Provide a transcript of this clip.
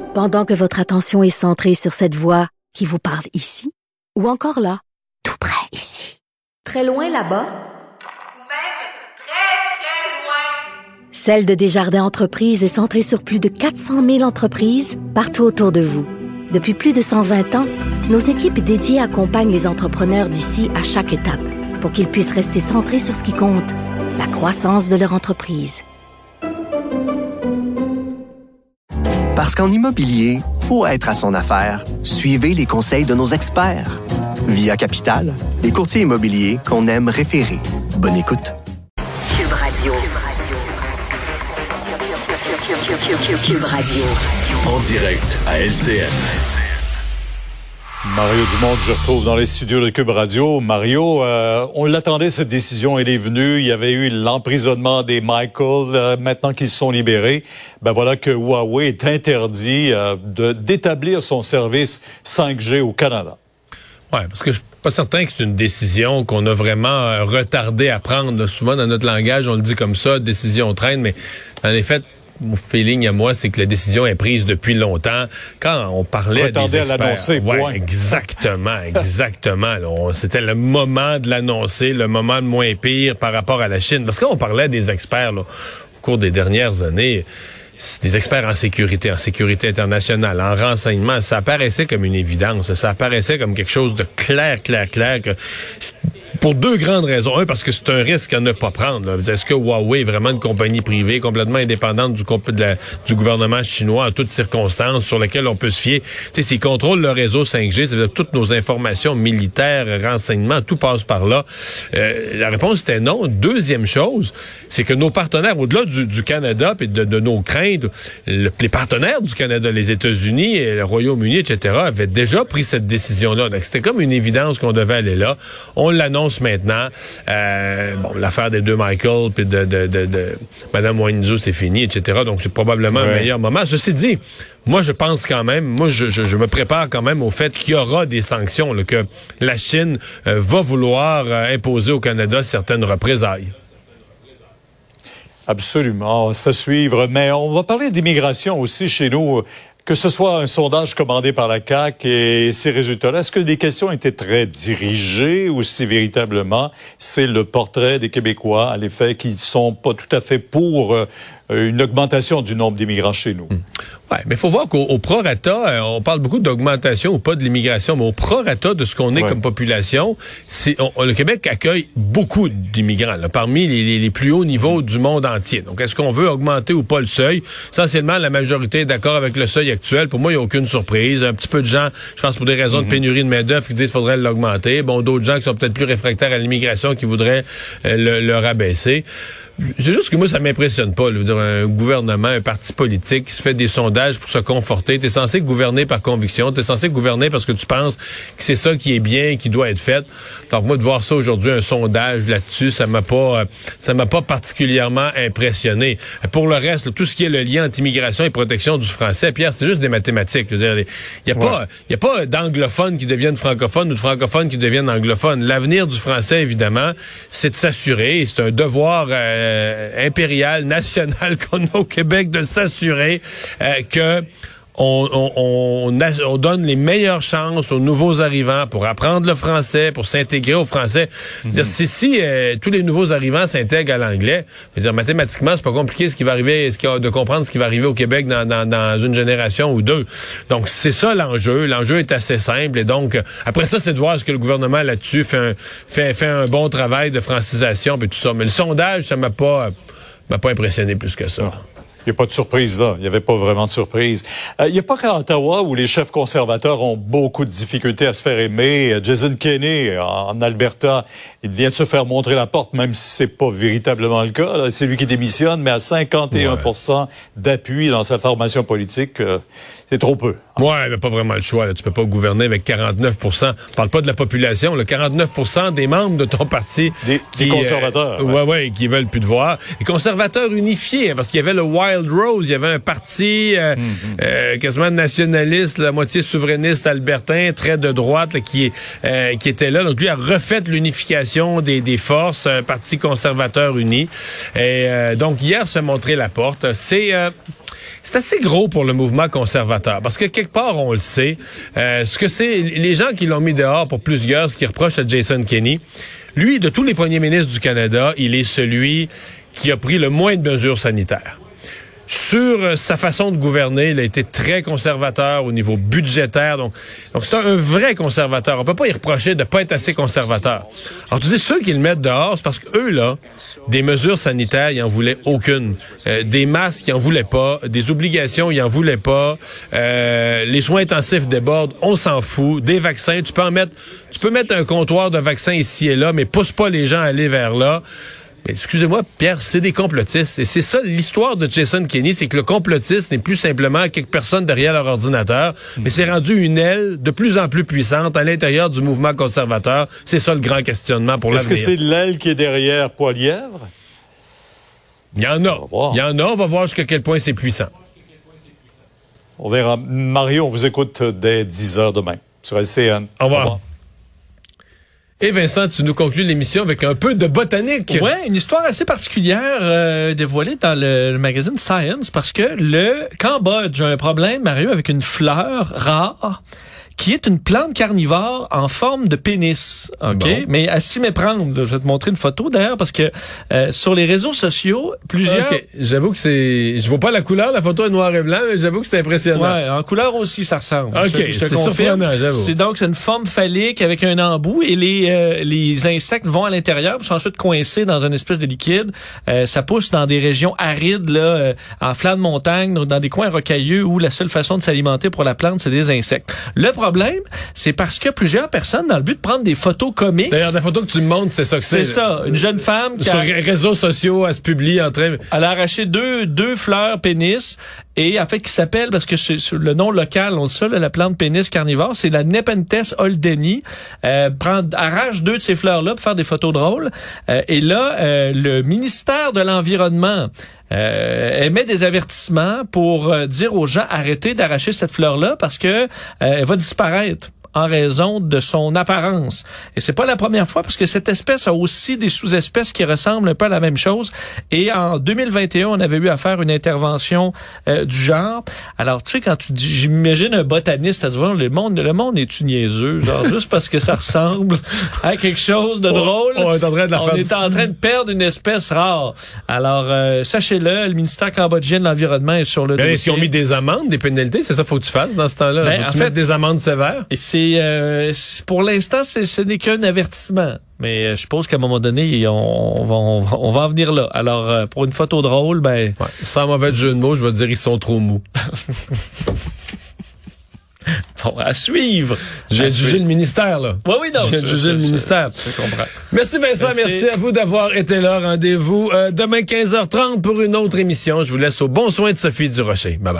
Pendant que votre attention est centrée sur cette voix qui vous parle ici, ou encore là, tout près ici, très loin là-bas, ou même très, très loin. Celle de Desjardins Entreprises est centrée sur plus de 400 000 entreprises partout autour de vous. Depuis plus de 120 ans, nos équipes dédiées accompagnent les entrepreneurs d'ici à chaque étape pour qu'ils puissent rester centrés sur ce qui compte, la croissance de leur entreprise. Parce qu'en immobilier, pour être à son affaire, suivez les conseils de nos experts. Via Capital, les courtiers immobiliers qu'on aime référer. Bonne écoute. Cube Radio. Cube Radio. En direct à LCN. Mario Dumont, je retrouve dans les studios de Cube Radio. Mario, on l'attendait, cette décision, elle est venue. Il y avait eu l'emprisonnement des Michael. Maintenant qu'ils sont libérés, ben voilà que Huawei est interdit d'établir son service 5G au Canada. Ouais, parce que je suis pas certain que c'est une décision qu'on a vraiment retardé à prendre. Là, souvent, dans notre langage, on le dit comme ça, décision traîne, mais en effet, mon feeling à moi, c'est que la décision est prise depuis longtemps. Quand on parlait retardé des experts, à l'annoncer, point. Exactement. Là, c'était le moment de l'annoncer, le moment de moins pire par rapport à la Chine. Parce que quand on parlait des experts là, au cours des dernières années, des experts en sécurité internationale, en renseignement, ça apparaissait comme une évidence. Ça apparaissait comme quelque chose de clair, que pour deux grandes raisons. Un, parce que c'est un risque à ne pas prendre. Là. Est-ce que Huawei est vraiment une compagnie privée complètement indépendante du gouvernement chinois en toutes circonstances, sur laquelle on peut se fier? T'sais, s'ils contrôlent le réseau 5G, c'est-à-dire toutes nos informations militaires, renseignements, tout passe par là. La réponse était non. Deuxième chose, c'est que nos partenaires, au-delà du Canada et de nos craintes, les partenaires du Canada, les États-Unis, et le Royaume-Uni, etc., avaient déjà pris cette décision-là. Donc, c'était comme une évidence qu'on devait aller là. On l'annonce maintenant. L'affaire des deux Michael puis de Mme Wenzhou, c'est fini, etc. Donc, c'est probablement le meilleur moment. Ceci dit, moi, je pense quand même, je me prépare quand même au fait qu'il y aura des sanctions, là, que la Chine va vouloir imposer au Canada certaines représailles. Absolument, c'est à suivre. Mais on va parler d'immigration aussi chez nous. Que ce soit un sondage commandé par la CAQ et ces résultats-là, est-ce que les questions étaient très dirigées ou si véritablement c'est le portrait des Québécois, à l'effet qu'ils sont pas tout à fait pour une augmentation du nombre d'immigrants chez nous? Ouais, mais il faut voir qu'au prorata, on parle beaucoup d'augmentation ou pas de l'immigration, mais au prorata de ce qu'on est comme population, le Québec accueille beaucoup d'immigrants, là, parmi les plus hauts niveaux du monde entier. Donc, est-ce qu'on veut augmenter ou pas le seuil? Essentiellement, la majorité est d'accord avec le seuil actuel. Pour moi, il n'y a aucune surprise. Un petit peu de gens, je pense pour des raisons de pénurie de main-d'œuvre, qui disent qu'il faudrait l'augmenter. Bon, d'autres gens qui sont peut-être plus réfractaires à l'immigration qui voudraient le rabaisser. C'est juste que moi, ça m'impressionne pas. Je veux dire, un gouvernement, un parti politique qui se fait des sondages pour se conforter. T'es censé gouverner par conviction. T'es censé gouverner parce que tu penses que c'est ça qui est bien, qui doit être fait. Donc moi, de voir ça aujourd'hui, un sondage là-dessus, ça m'a pas particulièrement impressionné. Pour le reste, là, tout ce qui est le lien entre immigration et protection du français, Pierre, c'est juste des mathématiques. Je veux dire, il y a pas d'anglophones qui deviennent francophones ou de francophones qui deviennent anglophones. L'avenir du français, évidemment, c'est de s'assurer. C'est un devoir impérial, national qu'on a au Québec de s'assurer que on donne les meilleures chances aux nouveaux arrivants pour apprendre le français, pour s'intégrer au français. Dire, si tous les nouveaux arrivants s'intègrent à l'anglais, dire, mathématiquement, c'est pas compliqué de comprendre ce qui va arriver au Québec dans une génération ou deux. Donc, c'est ça l'enjeu. L'enjeu est assez simple. Et donc, après ça, c'est de voir ce que le gouvernement là-dessus fait un bon travail de francisation et tout ça. Mais le sondage, ça m'a pas impressionné plus que ça. Il n'y a pas de surprise là. Il n'y avait pas vraiment de surprise. Il n'y a pas qu'à Ottawa où les chefs conservateurs ont beaucoup de difficultés à se faire aimer. Jason Kenney, en Alberta, il vient de se faire montrer la porte, même si c'est pas véritablement le cas. Là. C'est lui qui démissionne, mais à 51% d'appui dans sa formation politique, c'est trop peu. Ouais, mais pas vraiment le choix. Là. Tu peux pas gouverner avec 49%. On parle pas de la population. Là. 49% des membres de ton parti des conservateurs. Ouais, qui veulent plus de voir. Les conservateurs unifiés, hein, parce qu'il y avait le Wild Wild Rose. Il y avait un parti quasiment nationaliste, la moitié souverainiste albertain, très de droite, là, qui était là. Donc lui a refait l'unification des forces, un parti conservateur uni. Et donc hier se fait montrer la porte. C'est assez gros pour le mouvement conservateur, parce que quelque part, on le sait, ce que c'est, les gens qui l'ont mis dehors pour plusieurs, ce qu'ils reprochent à Jason Kenney, lui, de tous les premiers ministres du Canada, il est celui qui a pris le moins de mesures sanitaires. Sur sa façon de gouverner, il a été très conservateur au niveau budgétaire. Donc c'est un vrai conservateur. On peut pas y reprocher de pas être assez conservateur. Alors, tu dis, ceux qui le mettent dehors, c'est parce qu'eux, là, des mesures sanitaires, ils en voulaient aucune. Des masques, ils en voulaient pas. Des obligations, ils en voulaient pas. Les soins intensifs débordent, on s'en fout. Des vaccins, tu peux mettre un comptoir de vaccins ici et là, mais pousse pas les gens à aller vers là. Mais excusez-moi, Pierre, c'est des complotistes. Et c'est ça l'histoire de Jason Kenney, c'est que le complotiste n'est plus simplement quelques personnes derrière leur ordinateur, mais c'est rendu une aile de plus en plus puissante à l'intérieur du mouvement conservateur. C'est ça le grand questionnement pour l'avenir. Est-ce que c'est l'aile qui est derrière Poilièvre? Il y en a. On va voir jusqu'à quel point c'est puissant. On verra. Mario, on vous écoute dès 10h demain sur LCN. Au revoir. Et Vincent, tu nous conclus l'émission avec un peu de botanique. Ouais, une histoire assez particulière dévoilée dans le magazine Science, parce que le Cambodge a un problème, Mario, avec une fleur rare qui est une plante carnivore en forme de pénis, OK? Bon. Mais à s'y méprendre, je vais te montrer une photo d'ailleurs, parce que sur les réseaux sociaux, plusieurs... OK, j'avoue que je vois pas la couleur, la photo est noir et blanc, mais j'avoue que c'est impressionnant. Ouais, en couleur aussi, ça ressemble. OK, c'est surprenant, j'avoue. C'est donc une forme phallique avec un embout, et les insectes vont à l'intérieur, puis sont ensuite coincés dans une espèce de liquide. Ça pousse dans des régions arides, là, en flanc de montagne, dans des coins rocailleux, où la seule façon de s'alimenter pour la plante, c'est des insectes. Le problème, c'est parce que plusieurs personnes, dans le but de prendre des photos comiques... D'ailleurs, la photo que tu me montres, c'est ça que c'est. C'est ça. Une jeune femme qui sur les réseaux sociaux, elle se publie en train... Elle a arraché deux fleurs pénis, et en fait, qui s'appelle, parce que c'est le nom local, on dit ça, là, la plante pénis carnivore, c'est la Nepenthes holdeni. Arrache 2 de ces fleurs-là pour faire des photos drôles. Et là, le ministère de l'Environnement émet des avertissements pour dire aux gens arrêtez d'arracher cette fleur-là parce que elle va disparaître en raison de son apparence. Et c'est pas la première fois, parce que cette espèce a aussi des sous-espèces qui ressemblent un peu à la même chose. Et en 2021, on avait eu à faire une intervention du genre. Alors, tu sais, quand tu dis, j'imagine un botaniste à se dire, le monde est-tu niaiseux, genre, juste parce que ça ressemble à quelque chose de drôle. On est en train de perdre une espèce rare. Alors, sachez-le, le ministère cambodgien de l'Environnement est sur le dossier. Est-ce qu'ils ont mis des amendes, des pénalités? C'est ça qu'il faut que tu fasses dans ce temps-là? Faut-tu mettre des amendes sévères? Et pour l'instant, ce n'est qu'un avertissement. Mais je suppose qu'à un moment donné, on va en venir là. Alors, pour une photo drôle, ben... Ouais, sans mauvais jeu de mots, je vais te dire, ils sont trop mous. Bon, à suivre. J'ai jugé le ministère, là. Oui, non. J'ai jugé le ministère. Je comprends. Merci Vincent, merci à vous d'avoir été là. Rendez-vous demain 15h30 pour une autre émission. Je vous laisse au bon soin de Sophie Durocher. Bye bye.